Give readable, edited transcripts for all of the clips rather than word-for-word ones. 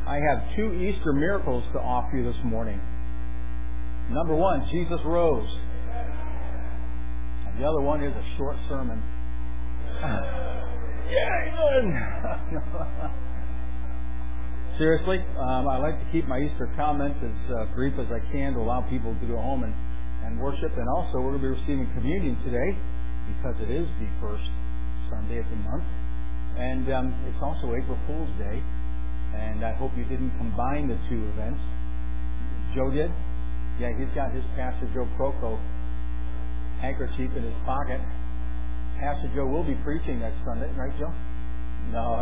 I have two Easter miracles to offer you this morning. Number one, Jesus rose. And the other one is a short sermon. Seriously, I like to keep my Easter comments as brief as I can to allow people to go home and worship. And also, we're going to be receiving communion today because it is the first Sunday of the month. And it's also April Fool's Day. And I hope you didn't combine the two events. Joe did? Yeah, he's got his Pastor Joe Proco handkerchief in his pocket. Pastor Joe will be preaching next Sunday, right, Joe? No.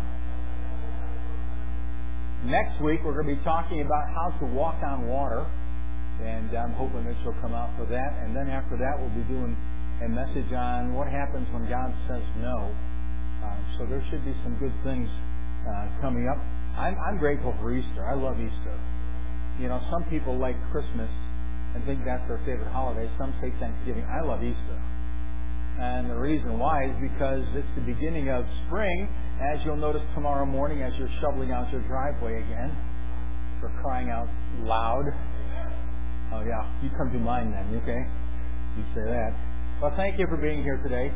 Next week, we're going to be talking about how to walk on water. And I'm hoping Mitch will come out for that. And then after that, we'll be doing a message on what happens when God says no. So there should be some good things coming up. I'm grateful for Easter. I love Easter. You know, some people like Christmas and think that's their favorite holiday. Some say Thanksgiving. I love Easter. And the reason why is because it's the beginning of spring, as you'll notice tomorrow morning as you're shoveling out your driveway again. For crying out loud. Oh yeah, you come to mind then, okay? You say that. Well, thank you for being here today.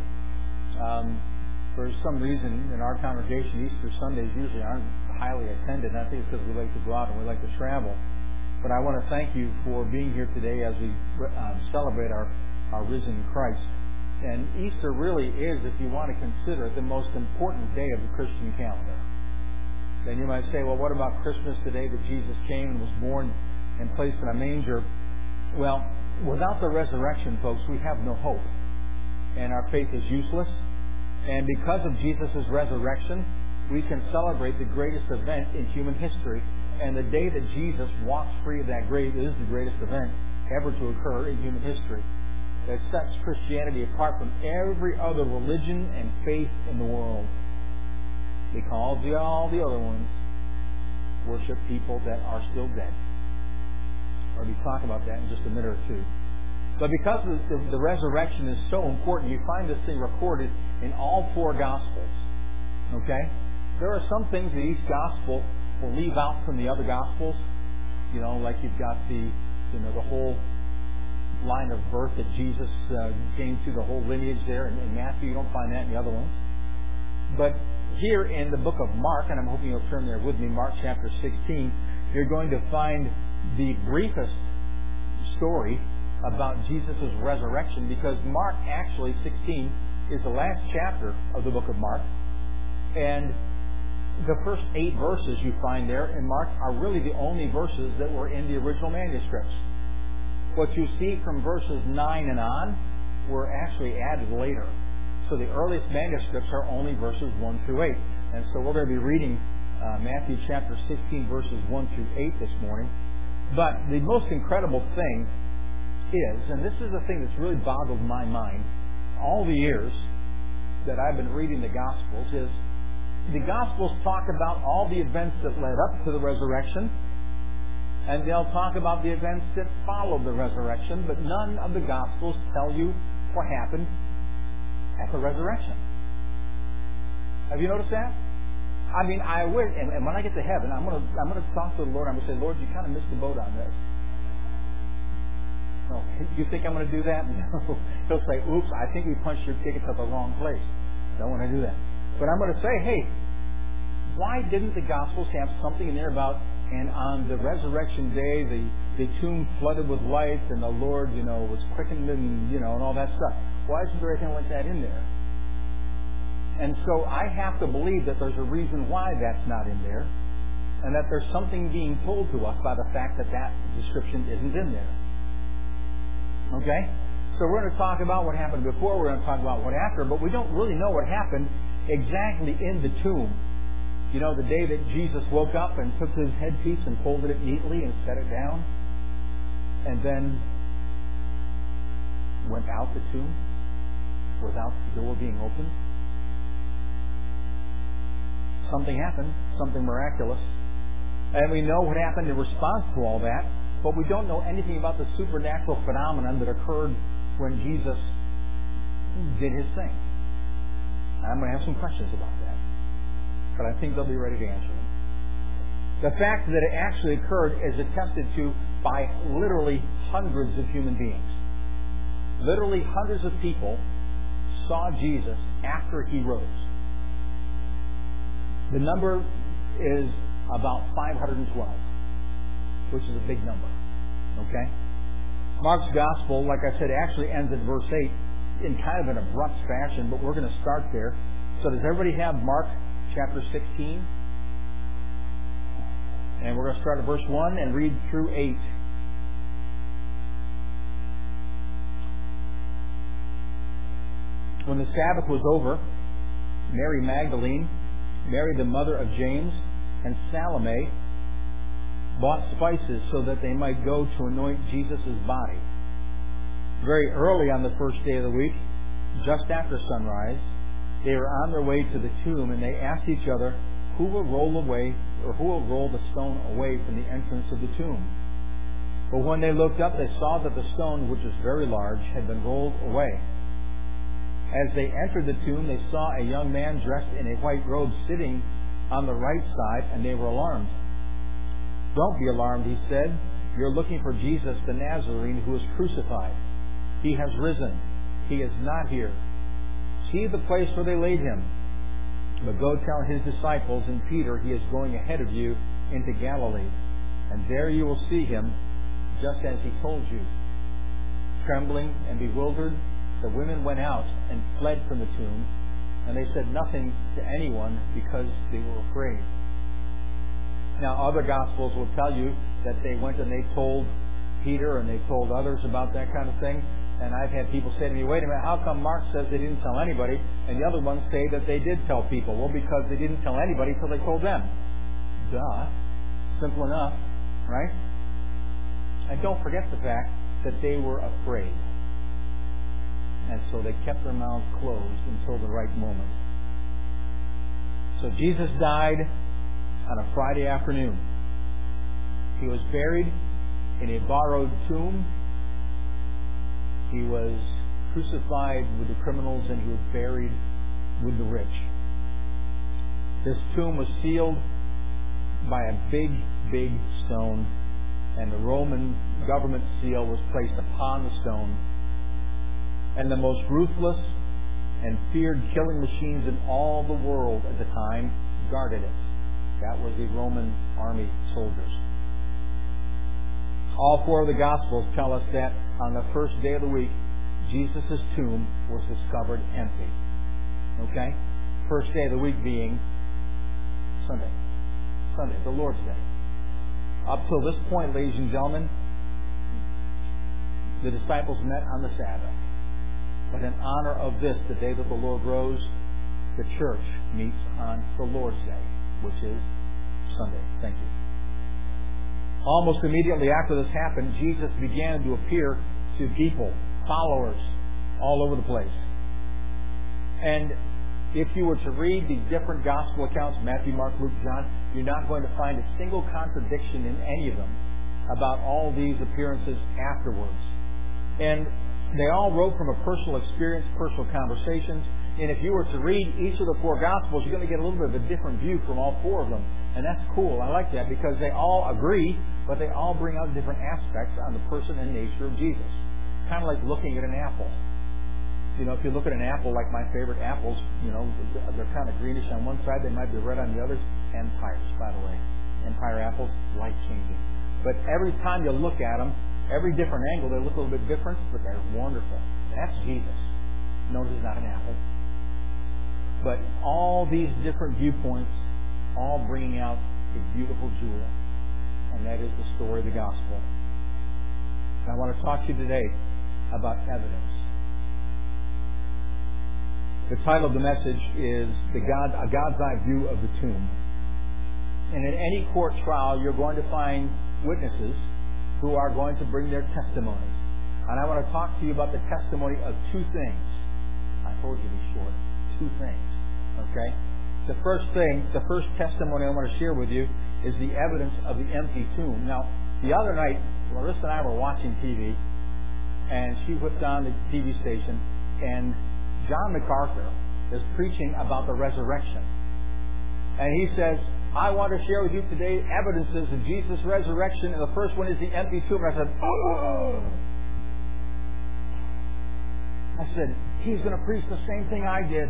For some reason, in our congregation, Easter Sundays usually aren't highly attended. And I think it's because we like to go out and we like to travel. But I want to thank you for being here today as we celebrate our risen Christ. And Easter really is, if you want to consider it, the most important day of the Christian calendar. Then you might say, well, what about Christmas, the day that Jesus came and was born and placed in a manger? Well, without the resurrection, folks, we have no hope. And our faith is useless. And because of Jesus' resurrection, we can celebrate the greatest event in human history. And the day that Jesus walks free of that grave is the greatest event ever to occur in human history. That sets Christianity apart from every other religion and faith in the world. Because all the other ones worship people that are still dead. We'll be talking about that in just a minute or two. But because the resurrection is so important, you find this thing recorded in all four Gospels. Okay? There are some things that each Gospel will leave out from the other Gospels. You know, like you've got the whole line of birth that Jesus came to, the whole lineage there. In Matthew, you don't find that in the other ones. But here in the book of Mark, and I'm hoping you'll turn there with me, Mark chapter 16, you're going to find the briefest story about Jesus' resurrection, because Mark actually 16 is the last chapter of the book of Mark. And the first 8 verses you find there in Mark are really the only verses that were in the original manuscripts. What you see from verses 9 and on were actually added later. So the earliest manuscripts are only verses 1 through 8. And so we're going to be reading Matthew chapter 16 verses 1 through 8 this morning. But the most incredible thing is, and this is the thing that's really boggled my mind all the years that I've been reading the Gospels, is the Gospels talk about all the events that led up to the resurrection, and they'll talk about the events that followed the resurrection, but none of the Gospels tell you what happened at the resurrection. Have you noticed that? I mean, I wish, and when I get to heaven, I'm going to talk to the Lord. I'm going to say, Lord, you kind of missed the boat on this. Oh, you think I'm going to do that? No. He'll say, oops, I think we punched your ticket to the wrong place. Don't want to do that. But I'm going to say, hey, why didn't the Gospels have something in there about, and on the resurrection day, the tomb flooded with light, and the Lord, was quickened, and all that stuff? Why isn't there anything like that in there? And so I have to believe that there's a reason why that's not in there, and that there's something being told to us by the fact that that description isn't in there. Okay? So we're going to talk about what happened before, we're going to talk about what after, but we don't really know what happened exactly in the tomb. The day that Jesus woke up and took his headpiece and folded it neatly and set it down, and then went out the tomb without the door being opened. Something happened, something miraculous. And we know what happened in response to all that, but we don't know anything about the supernatural phenomenon that occurred when Jesus did his thing. I'm going to have some questions about that, but I think they'll be ready to answer them. The fact that it actually occurred is attested to by literally hundreds of human beings. Literally hundreds of people saw Jesus after he rose. The number is about 512, which is a big number. Okay? Mark's Gospel, like I said, actually ends at verse 8 in kind of an abrupt fashion, but we're going to start there. So does everybody have Mark chapter 16? And we're going to start at verse 1 and read through 8. When the Sabbath was over, Mary Magdalene, Mary the mother of James, and Salome bought spices so that they might go to anoint Jesus' body. Very early on the first day of the week, just after sunrise, they were on their way to the tomb, and they asked each other, who will roll the stone away from the entrance of the tomb? But when they looked up, they saw that the stone, which was very large, had been rolled away. As they entered the tomb, they saw a young man dressed in a white robe sitting on the right side, and they were alarmed. Don't be alarmed, he said. You're looking for Jesus the Nazarene who was crucified. He has risen. He is not here. See the place where they laid him. But go tell his disciples and Peter he is going ahead of you into Galilee, and there you will see him just as he told you. Trembling and bewildered, the women went out and fled from the tomb, and they said nothing to anyone because they were afraid. Now, other Gospels will tell you that they went and they told Peter and they told others about that kind of thing. And I've had people say to me, wait a minute, how come Mark says they didn't tell anybody, and the other ones say that they did tell people? Well, because they didn't tell anybody until they told them. Duh. Simple enough, right? And don't forget the fact that they were afraid. And so they kept their mouths closed until the right moment. So Jesus died on a Friday afternoon. He was buried in a borrowed tomb. He was crucified with the criminals, and he was buried with the rich. This tomb was sealed by a big, big stone, and the Roman government seal was placed upon the stone. And the most ruthless and feared killing machines in all the world at the time guarded it. That was the Roman army soldiers. All four of the Gospels tell us that on the first day of the week, Jesus' tomb was discovered empty. Okay? First day of the week being Sunday. Sunday, the Lord's Day. Up till this point, ladies and gentlemen, the disciples met on the Sabbath. But in honor of this, the day that the Lord rose, the church meets on the Lord's Day, which is Sunday. Thank you. Almost immediately after this happened, Jesus began to appear to people, followers, all over the place. And if you were to read the different gospel accounts, Matthew, Mark, Luke, John, you're not going to find a single contradiction in any of them about all these appearances afterwards. And they all wrote from a personal experience, personal conversations. And if you were to read each of the four Gospels, you're going to get a little bit of a different view from all four of them. And that's cool. I like that because they all agree, but they all bring out different aspects on the person and nature of Jesus. Kind of like looking at an apple. You know, if you look at an apple, like my favorite apples, you know, they're kind of greenish on one side. They might be red on the other. Empires, by the way. Empire apples, life-changing. But every time you look at them, every different angle, they look a little bit different, but they're wonderful. That's Jesus. Notice he's not an apple. But all these different viewpoints, all bringing out a beautiful jewel. And that is the story of the gospel. And I want to talk to you today about evidence. The title of the message is A God's Eye View of the Tomb. And in any court trial, you're going to find witnesses who are going to bring their testimonies. And I want to talk to you about the testimony of two things. I told you to be short. Two things. Okay? The first testimony I want to share with you is the evidence of the empty tomb. Now, the other night, Larissa and I were watching TV, and she whipped on the TV station, and John MacArthur is preaching about the resurrection. And he says, I want to share with you today evidences of Jesus' resurrection, and the first one is the empty tomb. And I said, he's going to preach the same thing I did.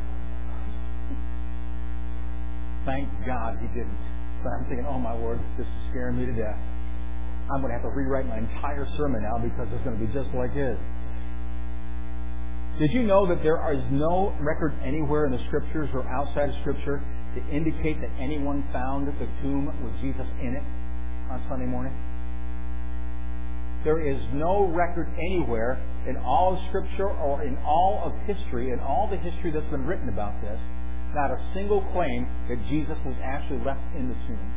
Thank God he didn't. But I'm thinking, oh my Lord, this is scaring me to death. I'm going to have to rewrite my entire sermon now because it's going to be just like his. Did you know that there is no record anywhere in the Scriptures or outside of Scripture to indicate that anyone found the tomb with Jesus in it on Sunday morning? There is no record anywhere in all of Scripture or in all of history, in all the history that's been written about this, not a single claim that Jesus was actually left in the tomb.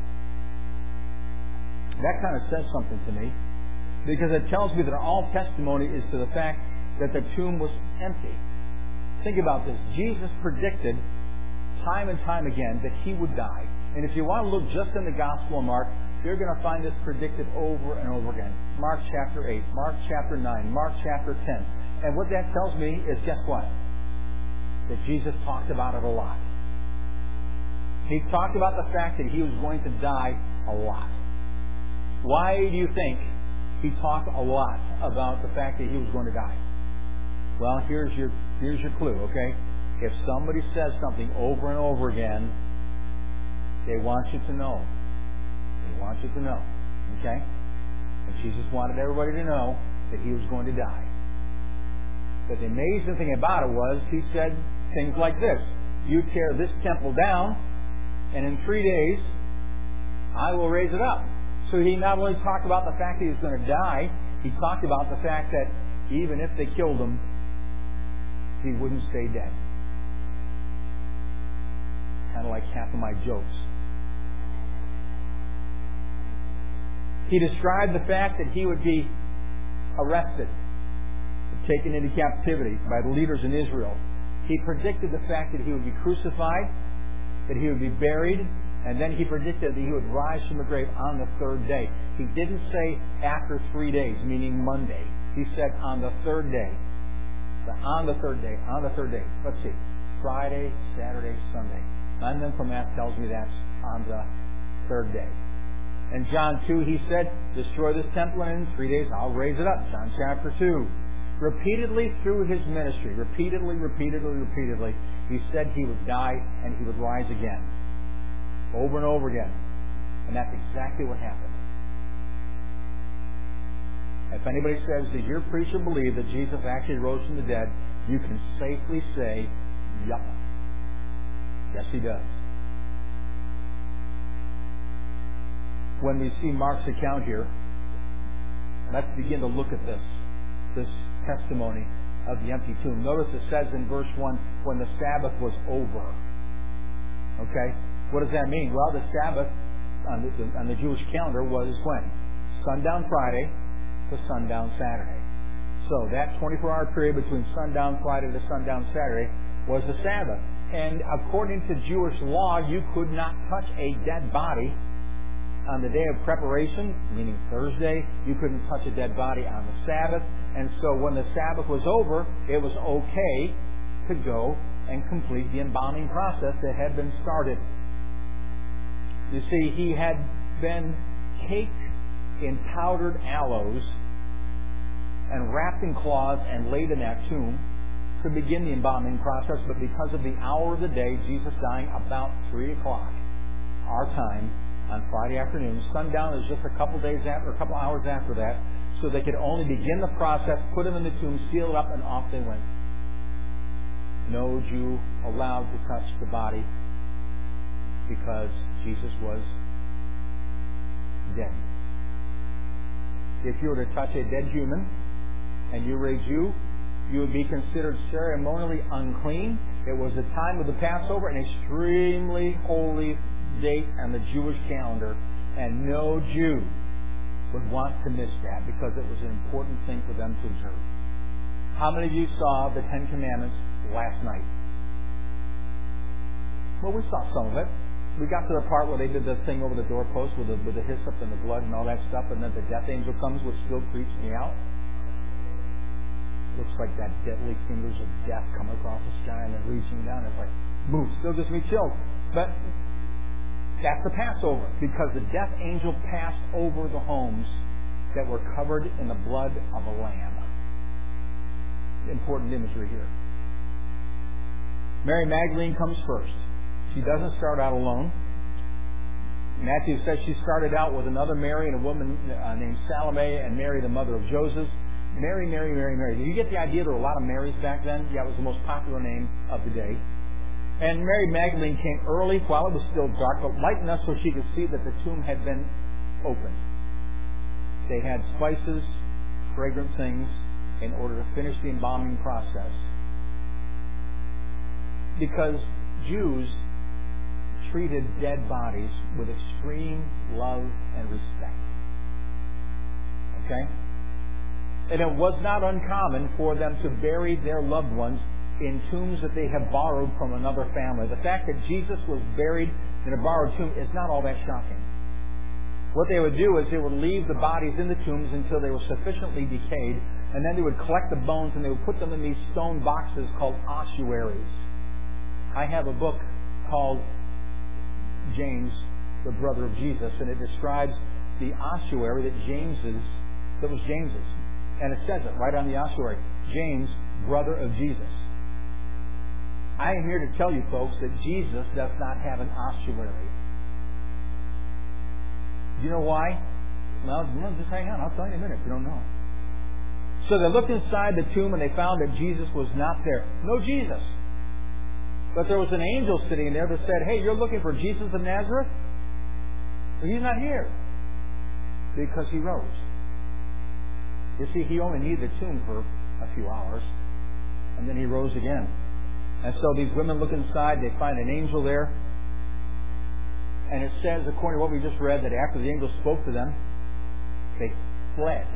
That kind of says something to me, because it tells me that all testimony is to the fact that the tomb was empty. Think about this. Jesus predicted time and time again that he would die. And if you want to look just in the Gospel of Mark, you're going to find this predicted over and over again. Mark chapter 8, Mark chapter 9, Mark chapter 10. And what that tells me is, guess what? That Jesus talked about it a lot. He talked about the fact that he was going to die a lot. Why do you think he talked a lot about the fact that he was going to die? Well, here's your clue, okay? If somebody says something over and over again, they want you to know. They want you to know, okay? And Jesus wanted everybody to know that he was going to die. But the amazing thing about it was, he said things like this: you tear this temple down, and in 3 days, I will raise it up. So he not only talked about the fact that he was going to die, he talked about the fact that even if they killed him, he wouldn't stay dead. Kind of like half of my jokes. He described the fact that he would be arrested, taken into captivity by the leaders in Israel. He predicted the fact that he would be crucified, that he would be buried, and then he predicted that he would rise from the grave on the third day. He didn't say after 3 days, meaning Monday. He said on the third day. On the third day. Let's see. Friday, Saturday, Sunday. My mental math tells me that's on the third day. In John 2, he said, destroy this temple, and in 3 days I'll raise it up. John chapter 2. Repeatedly through his ministry, repeatedly, he said he would die and he would rise again. Over and over again. And that's exactly what happened. If anybody says, does your preacher believe that Jesus actually rose from the dead, you can safely say, yup. Yes, he does. When we see Mark's account here, let's begin to look at this testimony of the empty tomb. Notice it says in verse 1, when the Sabbath was over. Okay? What does that mean? Well, the Sabbath on the Jewish calendar was when? Sundown Friday to sundown Saturday. So that 24-hour period between sundown Friday to sundown Saturday was the Sabbath. And according to Jewish law, you could not touch a dead body on the day of preparation, meaning Thursday. You couldn't touch a dead body on the Sabbath. And so when the Sabbath was over, it was okay to go and complete the embalming process that had been started. You see, he had been caked in powdered aloes and wrapped in cloths and laid in that tomb to begin the embalming process. But because of the hour of the day, Jesus dying about 3 o'clock, our time, on Friday afternoon, sundown is just a couple hours after that, so they could only begin the process, put him in the tomb, seal it up, and off they went. No Jew allowed to touch the body because Jesus was dead. If you were to touch a dead human and you were a Jew, you would be considered ceremonially unclean. It was the time of the Passover, an extremely holy date on the Jewish calendar, and no Jew would want to miss that because it was an important thing for them to observe. How many of you saw the Ten Commandments last night? Well, we saw some of it. We got to the part where they did the thing over the doorpost with the hyssop and the blood and all that stuff, and then the death angel comes, which still creeps me out. Looks like that deadly fingers of death come across the sky and then reaching down. It's like, boom, still gives me chills. But That's the Passover, because the death angel passed over the homes that were covered in the blood of a lamb. Important imagery here. Mary Magdalene comes first. She doesn't start out alone. Matthew says she started out with another Mary and a woman named Salome and Mary, the mother of Joseph. Mary, Mary, Mary, Mary. Did you get the idea there were a lot of Marys back then? Yeah, it was the most popular name of the day. And Mary Magdalene came early while it was still dark, but light enough so she could see that the tomb had been opened. They had spices, fragrant things, in order to finish the embalming process. Because Jews treated dead bodies with extreme love and respect. Okay? And it was not uncommon for them to bury their loved ones in tombs that they have borrowed from another family. The fact that Jesus was buried in a borrowed tomb is not all that shocking. What they would do is they would leave the bodies in the tombs until they were sufficiently decayed, and then they would collect the bones and they would put them in these stone boxes called ossuaries. I have a book called James, the brother of Jesus, and it describes the ossuary that was James's. And it says it right on the ossuary, James, brother of Jesus. I am here to tell you folks that Jesus does not have an ossuary. Do you know why? Well, just hang on. I'll tell you in a minute if you don't know. So they looked inside the tomb and they found that Jesus was not there. No Jesus. But there was an angel sitting there that said, hey, you're looking for Jesus of Nazareth? Well, he's not here. Because he rose. You see, he only needed the tomb for a few hours. And then he rose again. And so these women look inside, they find an angel there. And it says, according to what we just read, that after the angel spoke to them, they fled.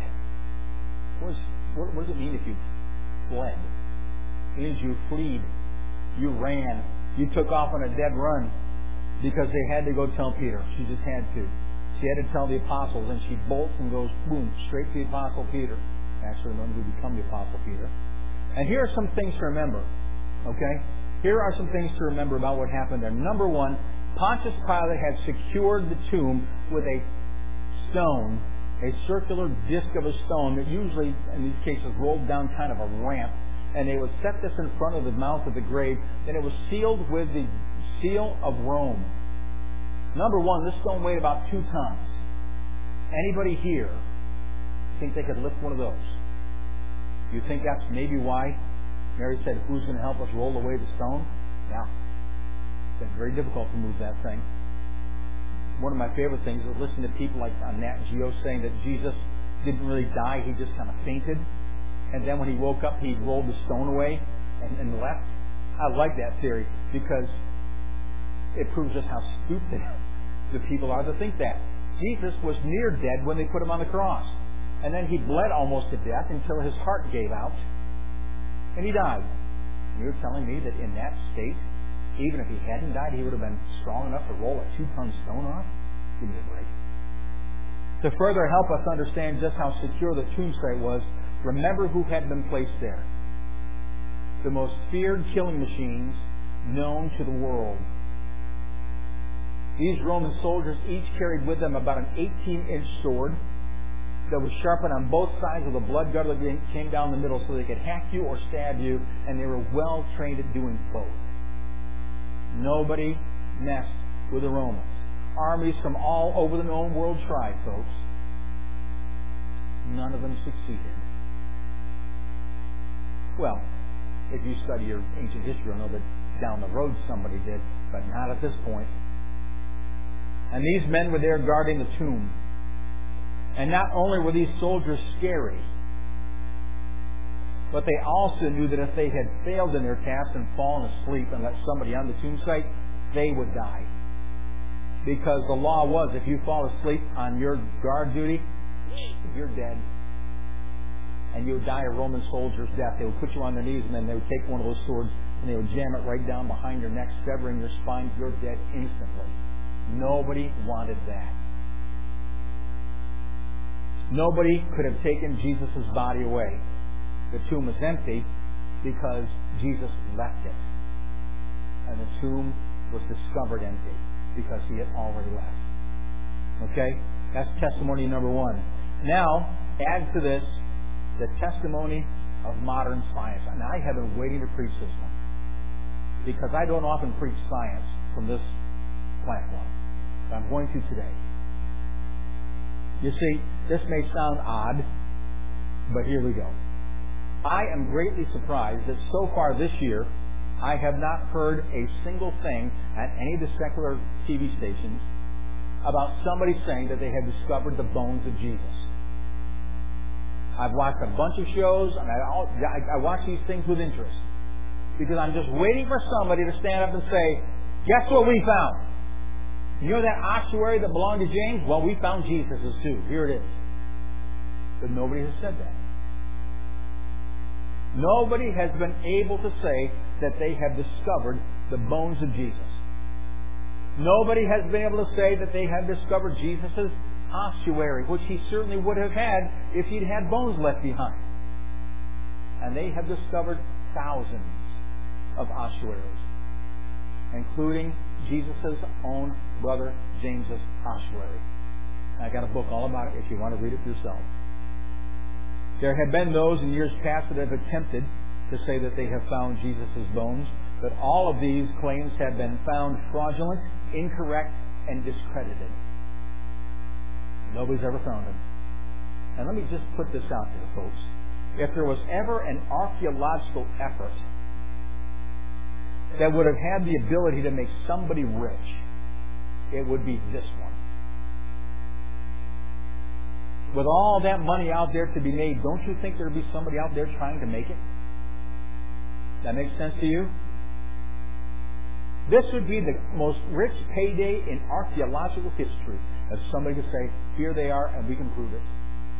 What does it mean if you fled? It means you fled. You ran. You took off on a dead run because they had to go tell Peter. She just had to. She had to tell the apostles, and she bolts and goes, boom, straight to the Apostle Peter. Actually, the one who become the Apostle Peter. And here are some things to remember. Okay? Here are some things to remember about what happened there. Number one, Pontius Pilate had secured the tomb with a stone, a circular disc of a stone that usually, in these cases, rolled down kind of a ramp. And they would set this in front of the mouth of the grave. Then it was sealed with the seal of Rome. Number one, this stone weighed about 2 tons. Anybody here think they could lift one of those? You think that's maybe why Mary said, who's going to help us roll away the stone? Yeah. It's very difficult to move that thing. One of my favorite things is listen to people like on Nat Geo saying that Jesus didn't really die, he just kind of fainted. And then when he woke up, he rolled the stone away and left. I like that theory because it proves just how stupid the people are to think that. Jesus was near dead when they put him on the cross. And then he bled almost to death until his heart gave out. And he died. And you're telling me that in that state, even if he hadn't died, he would have been strong enough to roll a 2-ton stone off? Give me a break. To further help us understand just how secure the tomb site was, remember who had been placed there. The most feared killing machines known to the world. These Roman soldiers each carried with them about an 18-inch sword that was sharpened on both sides of the blood gutter that came down the middle so they could hack you or stab you, and they were well trained at doing both. Nobody messed with the Romans. Armies from all over the known world tried, folks. None of them succeeded. Well, if you study your ancient history, you'll know that down the road somebody did, but not at this point. And these men were there guarding the tomb. And not only were these soldiers scary, but they also knew that if they had failed in their task and fallen asleep and let somebody on the tomb site, they would die. Because the law was, if you fall asleep on your guard duty, you're dead. And you would die a Roman soldier's death. They would put you on their knees and then they would take one of those swords and they would jam it right down behind your neck, severing your spine. You're dead instantly. Nobody wanted that. Nobody could have taken Jesus' body away. The tomb was empty because Jesus left it. And the tomb was discovered empty because he had already left. Okay? That's testimony number one. Now, add to this the testimony of modern science. And I have been waiting to preach this one because I don't often preach science from this platform. But I'm going to today. You see, this may sound odd, but here we go. I am greatly surprised that so far this year, I have not heard a single thing at any of the secular TV stations about somebody saying that they have discovered the bones of Jesus. I've watched a bunch of shows, and I watch these things with interest because I'm just waiting for somebody to stand up and say, guess what we found? You know that ossuary that belonged to James? Well, we found Jesus's too. Here it is. But nobody has said that. Nobody has been able to say that they have discovered the bones of Jesus. Nobody has been able to say that they have discovered Jesus' ossuary, which he certainly would have had if he'd had bones left behind. And they have discovered thousands of ossuaries, including Jesus' own brother James' ossuary. I got a book all about it if you want to read it for yourself. There have been those in years past that have attempted to say that they have found Jesus' bones, but all of these claims have been found fraudulent, incorrect, and discredited. Nobody's ever found them. And let me just put this out there, folks. If there was ever an archaeological effort that would have had the ability to make somebody rich, it would be this one. With all that money out there to be made, don't you think there would be somebody out there trying to make it? That makes sense to you? This would be the most rich payday in archaeological history if somebody could say, here they are and we can prove it.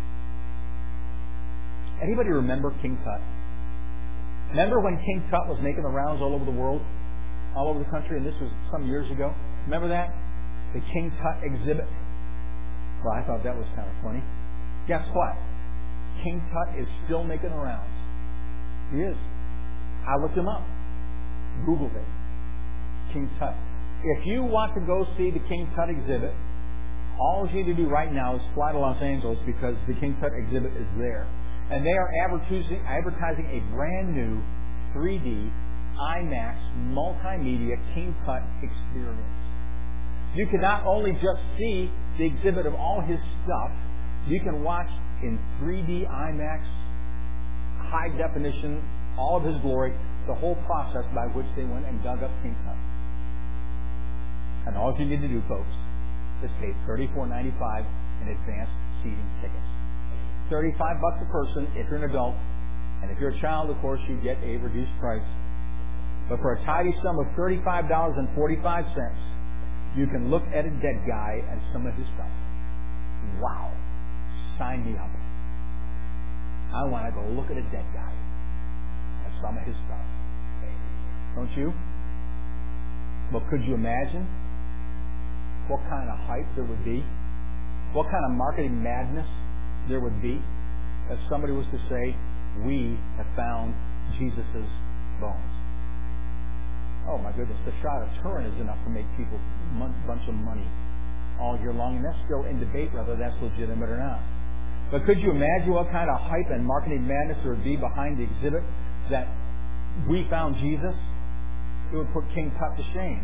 Anybody remember King Tut? Remember when King Tut was making the rounds all over the world? All over the country, and this was some years ago? Remember that? The King Tut exhibit? Well, I thought that was kind of funny. Guess what? King Tut is still making the rounds. He is. I looked him up. Googled it. King Tut. If you want to go see the King Tut exhibit, all you need to do right now is fly to Los Angeles because the King Tut exhibit is there. And they are advertising a brand new 3D IMAX multimedia King Tut experience. You can not only just see the exhibit of all his stuff, you can watch in 3D IMAX, high definition, all of his glory, the whole process by which they went and dug up King Tut. And all you need to do, folks, is pay $34.95 in advanced seating tickets. $35 a person if you're an adult, and if you're a child, of course, you get a reduced price. But for a tidy sum of $35.45, you can look at a dead guy and some of his stuff. Wow. Sign me up. I want to go look at a dead guy and some of his stuff. Don't you? But could you imagine what kind of hype there would be? What kind of marketing madness there would be if somebody was to say, we have found Jesus' bones? Oh my goodness, the shot of Turin is enough to make people a bunch of money all year long, and that's still in debate whether that's legitimate or not. But could you imagine what kind of hype and marketing madness there would be behind the exhibit that we found Jesus? It would put King Tut to shame.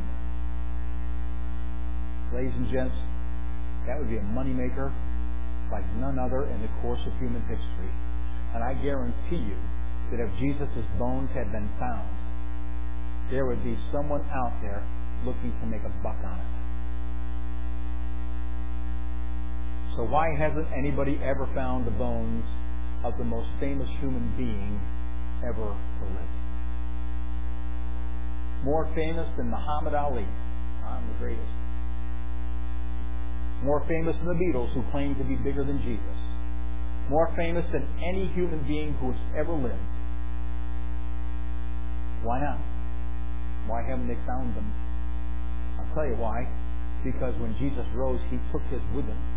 Ladies and gents, that would be a moneymaker like none other in the course of human history. And I guarantee you that if Jesus' bones had been found, there would be someone out there looking to make a buck on it. So why hasn't anybody ever found the bones of the most famous human being ever to live? More famous than Muhammad Ali. I'm the greatest. More famous than the Beatles, who claim to be bigger than Jesus. More famous than any human being who has ever lived. Why not? Why haven't they found them? I'll tell you why. Because when Jesus rose, he took his with him.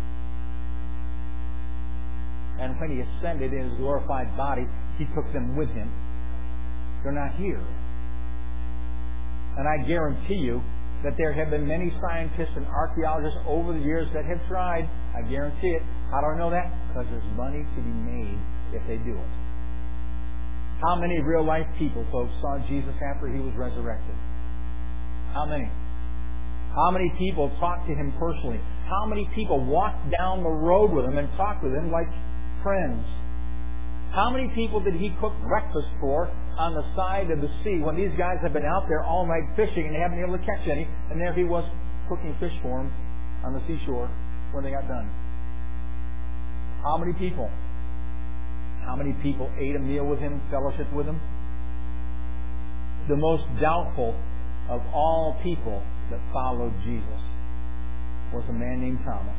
And when he ascended in his glorified body, he took them with him. They're not here. And I guarantee you that there have been many scientists and archaeologists over the years that have tried. I guarantee it. How do I know that? Because there's money to be made if they do it. How many real-life people, folks, saw Jesus after He was resurrected? How many? How many people talked to Him personally? How many people walked down the road with Him and talked with Him like friends? How many people did He cook breakfast for on the side of the sea when these guys have been out there all night fishing and they haven't been able to catch any, and there He was cooking fish for them on the seashore when they got done? How many people? How many people ate a meal with Him, fellowshiped with Him? The most doubtful of all people that followed Jesus was a man named Thomas.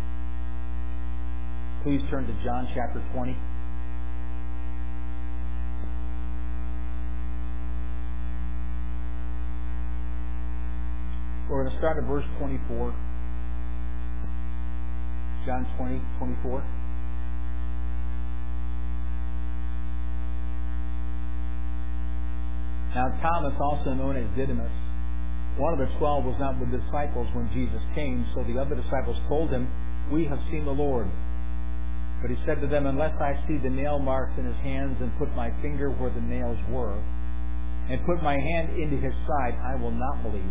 Please turn to John chapter 20. We're going to start at verse 24. John 20, 24. Now Thomas, also known as Didymus, one of the 12, was not with the disciples when Jesus came, so the other disciples told him, "We have seen the Lord." But he said to them, "Unless I see the nail marks in His hands and put my finger where the nails were, and put my hand into His side, I will not believe."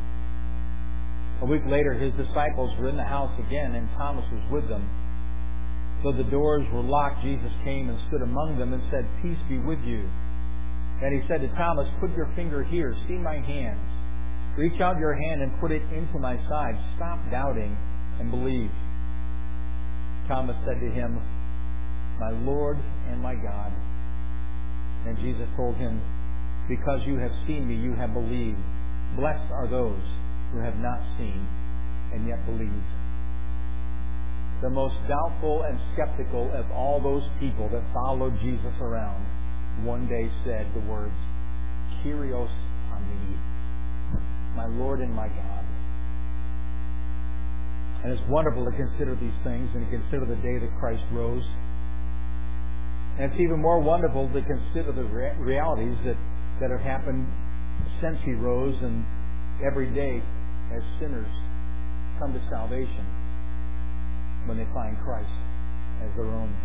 A week later, His disciples were in the house again, and Thomas was with them. Though the doors were locked, Jesus came and stood among them and said, "Peace be with you." Then He said to Thomas, "Put your finger here, see my hands. Reach out your hand and put it into my side. Stop doubting and believe." Thomas said to Him, "My Lord and my God." And Jesus told him, "Because you have seen me, you have believed. Blessed are those who have not seen and yet believe." The most doubtful and skeptical of all those people that followed Jesus around one day said the words, "Kyrios ami," my Lord and my God. And it's wonderful to consider these things and to consider the day that Christ rose. And it's even more wonderful to consider the realities that have happened since He rose, and every day as sinners come to salvation when they find Christ as their own.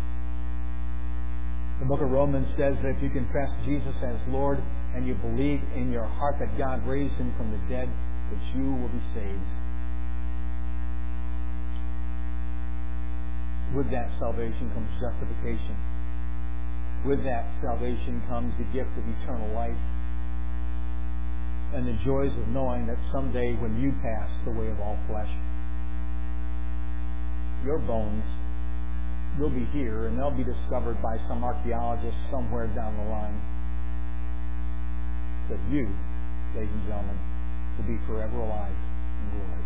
The book of Romans says that if you confess Jesus as Lord and you believe in your heart that God raised Him from the dead, that you will be saved. With that salvation comes justification. With that salvation comes the gift of eternal life and the joys of knowing that someday when you pass the way of all flesh, your bones will be here and they'll be discovered by some archaeologist somewhere down the line. That you, ladies and gentlemen, will be forever alive in glory.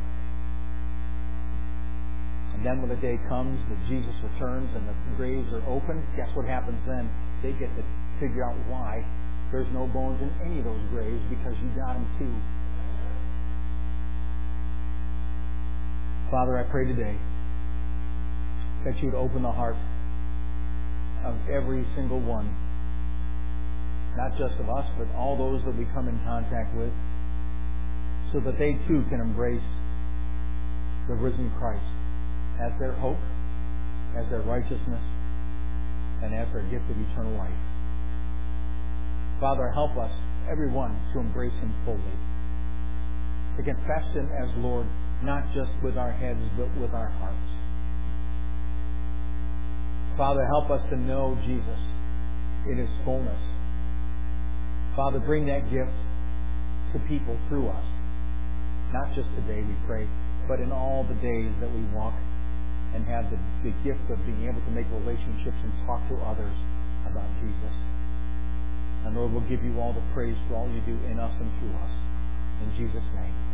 And then when the day comes that Jesus returns and the graves are open, guess what happens then? They get to figure out why there's no bones in any of those graves, because you got them too. Father, I pray today that you would open the heart of every single one, not just of us, but all those that we come in contact with, so that they too can embrace the risen Christ as their hope, as their righteousness, and as their gift of eternal life. Father, help us, everyone, to embrace Him fully, to confess Him as Lord, not just with our heads, but with our hearts. Father, help us to know Jesus in His fullness. Father, bring that gift to people through us, not just today, we pray, but in all the days that we walk and have the gift of being able to make relationships and talk to others about Jesus. And Lord, we'll give you all the praise for all you do in us and through us. In Jesus' name.